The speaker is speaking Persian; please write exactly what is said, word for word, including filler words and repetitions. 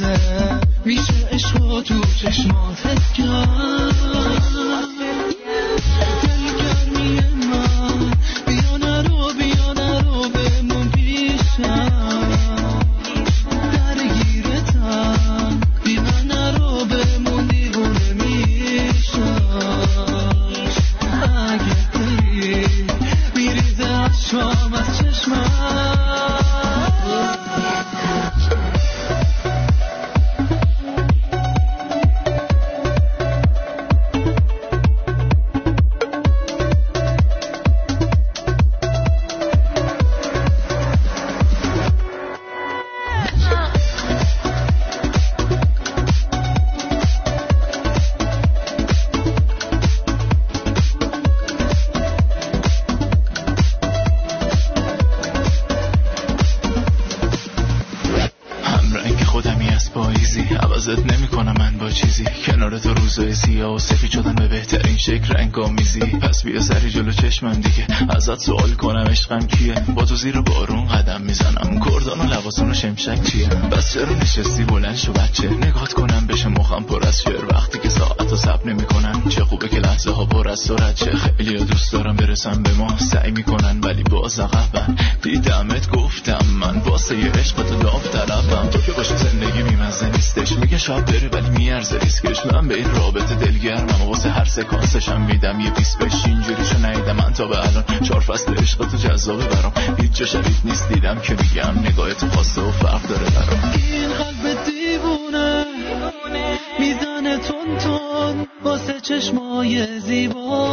شده میشه عشقا تو چشماتت کرد دلگرمی من بیا نرو بیا نرو بمون پیشم درگیرتم بیا نرو بمون دیوونه میشم اگه داری میریزه اشکام از چشمم روزای سیاه و سفید شدن به بهترین شکل رنگ آمیزی پس بیا سری جلو چشمم دیگه ازت سوال کنم عشقم کیه با تو زیر بارون قدم میزنم کردان و لباسون و شمشک چیه بس چرا نشستی بلند شو بچه نگات کنم بشه مخم پر از شعر وقتی که ساعت و سب نمی کنن چه خوبه که لحظه ها پر از سرعت چه خیلی دوست دارم برسم به ما سعی میکنن ولی باز عقبن دیدمت گفتم من واسه یه عشق تو داوطلبم تو که باشه زندگی بی‌مزه نیستش میگه شاید بره ولی میارزه ریسکش من به این رابطه دلگرمم واسه هر سکانسشم میدم یه بیس بش اینجوریشو ندیدم من تا به الان چهار فصل عشق تو جذابه برام هیچ جا شبیه نیست دیدم که میگم نگاه تو خاصه و فرق داره برام این قلب دیوونه میزنه تون تون واسه چشمای زیبا